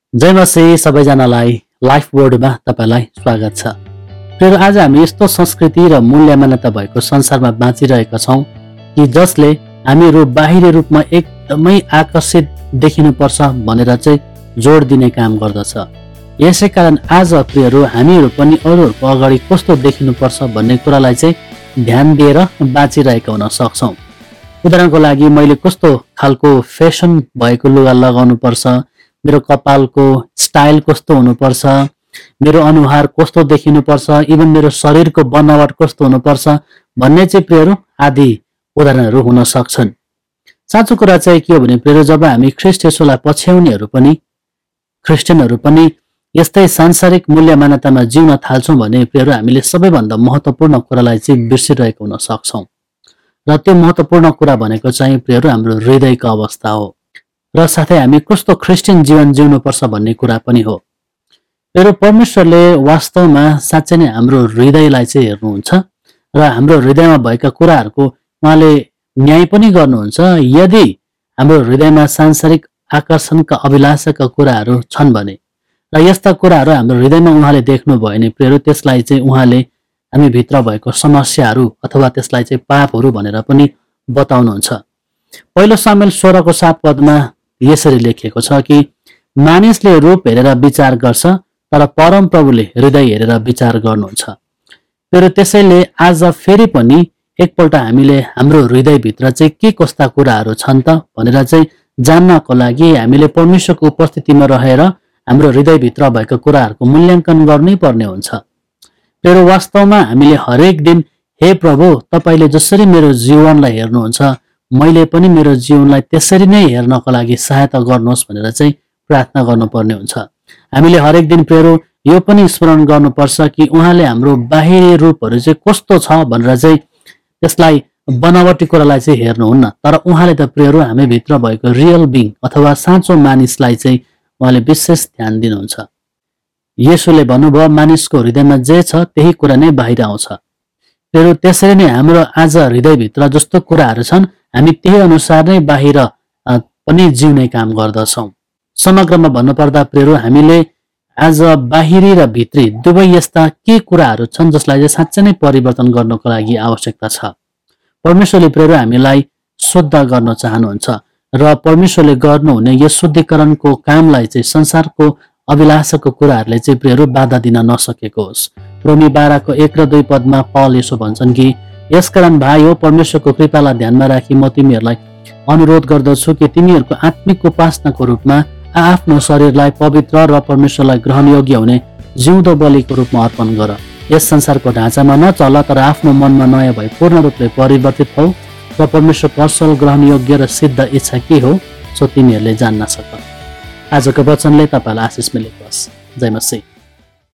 जय मसी सबैजनालाई लाइफ बोर्डमा तपाईलाई स्वागत छ। फेरि आज हामी यस्तो संस्कृति र मूल्य मान्यता भएको संसारमा बाँचिरहेका छौं कि जसले हामीहरू बाहिरी रूपमा एकदमै आकर्षित देखिनुपर्छ भनेर चाहिँ जोड दिने काम गर्दछ। यसै कारण आज प्रियहरू हामीहरू पनि अरूहरूको अगाडि कस्तो देखिनुपर्छ भन्ने कुरालाई चाहिँ ध्यान दिएर बाँचिरहेका हुन सक्छौं। उदाहरणको लागि मैले कस्तो खालको फेसन भएको लुगा लगाउनु पर्छ, मेरो कपालको स्टाइल कस्तो हुनुपर्छ, मेरो अनुहार कस्तो देखिनुपर्छ, इभन मेरो शरीरको बनावट कस्तो हुनुपर्छ भन्ने चाहिँ प्रियहरू आदि उदाहरणहरू हुन सक्छन्। साँचो कुरा चाहिँ के हो भने प्रियहरू, जब हामी ख्रीष्ट येशूलाई पछ्याउनेहरू पनि क्रिस्चियनहरू पनि यस्तै सांसारिक मूल्य मान्यतामा जिउन थाल्छौँ भने प्रियहरू हामीले सबैभन्दा महत्त्वपूर्ण कुरालाई चाहिँ बिर्सिरहेको हुन सक्छौँ। र त्यो महत्त्वपूर्ण कुरा भनेको चाहिँ प्रियहरू हाम्रो हृदयको अवस्था हो र साथै हामी कस्तो क्रिस्चियन जीवन जिउनुपर्छ भन्ने कुरा पनि हो। प्रियहरू, परमेश्वरले वास्तवमा साँच्चै नै हाम्रो हृदयलाई चाहिँ हेर्नुहुन्छ र हाम्रो हृदयमा भएका कुराहरूको उहाँले न्याय पनि गर्नुहुन्छ। यदि हाम्रो हृदयमा सांसारिक आकर्षणका अभिलाषाका कुराहरू छन् भने र यस्ता कुराहरू हाम्रो हृदयमा उहाँले देख्नुभयो भने प्रियहरू त्यसलाई चाहिँ उहाँले हामी भित्र भएको समस्याहरू अथवा त्यसलाई चाहिँ पापहरू भनेर पनि बताउनुहुन्छ। पहिलो सामुएल 16:7 यसरी लेखिएको छ कि मानिसले रूप हेरेर विचार गर्छ तर परम प्रभुले हृदय हेरेर विचार गर्नुहुन्छ। फेरि त्यसैले आज फेरि पनि एकपल्ट हामीले हाम्रो हृदयभित्र चाहिँ के कस्ता कुराहरू छन् त भनेर चाहिँ जान्नको लागि हामीले परमेश्वरको उपस्थितिमा रहेर हाम्रो हृदयभित्र भएको कुराहरूको मूल्याङ्कन गर्नै पर्ने हुन्छ। फेरि वास्तवमा हामीले हरेक दिन हे प्रभु तपाईले जसरी मेरो जीवनलाई हेर्नुहुन्छ मैले पनि मेरो जीवनलाई त्यसरी नै हेर्नको लागि सहायता गर्नुहोस् भनेर चाहिँ प्रार्थना गर्नुपर्ने हुन्छ। हामीले हरेक दिन प्रियहरू यो पनि स्मरण गर्नुपर्छ कि उहाँले हाम्रो बाहिरी रूपहरू चाहिँ कस्तो छ भनेर चाहिँ त्यसलाई बनावटी कुरालाई चाहिँ हेर्नुहुन्न, तर उहाँले त प्रियहरू हामी भित्र भएको रियल बिङ अथवा साँचो मानिसलाई चाहिँ उहाँले विशेष ध्यान दिनुहुन्छ। येशूले भन्नुभयो मानिसको हृदयमा जे छ त्यही कुरा नै बाहिर आउँछ। प्रियहरू, त्यसरी नै हाम्रो आज हृदयभित्र जस्तो कुराहरू छन् हामी त्यही अनुसार नै बाहिर पनि जिउने काम गर्दछौँ। समग्रमा भन्नुपर्दा प्रियहरू हामीले आज बाहिरी र भित्री दुवै यस्ता के कुराहरू छन् जसलाई चाहिँ साँच्चै नै परिवर्तन गर्नको लागि आवश्यकता छ। परमेश्वरले प्रियहरू हामीलाई शुद्ध गर्न चाहनुहुन्छ र परमेश्वरले गर्नुहुने यस शुद्धिकरणको कामलाई चाहिँ संसारको अभिलाषाको कुराहरूले चाहिँ प्रियहरू बाधा दिन नसकेको होस्। रोमी 12:1-2 पौल यसो भन्छन् कि यसकारण भाइ हो परमेश्वरको कृपालाई ध्यानमा राखी म तिमीहरूलाई अनुरोध गर्दछु कि तिमीहरूको आत्मिक उपासनाको रूपमा आफ्नो शरीरलाई पवित्र र परमेश्वरलाई ग्रहणयोग्य हुने जिउँदो बलिको रूपमा अर्पण गर। यस संसारको ढाँचामा नचल तर आफ्नो मनमा नयाँ भई पूर्ण रूपले परिवर्तित हौ र परमेश्वरको असल ग्रहणयोग्य र सिद्ध इच्छा के हो सो तिमीहरूले जान्न सक। आजको वचनले तपाईलाई आशिष मिलेको होस्। जय मसीह।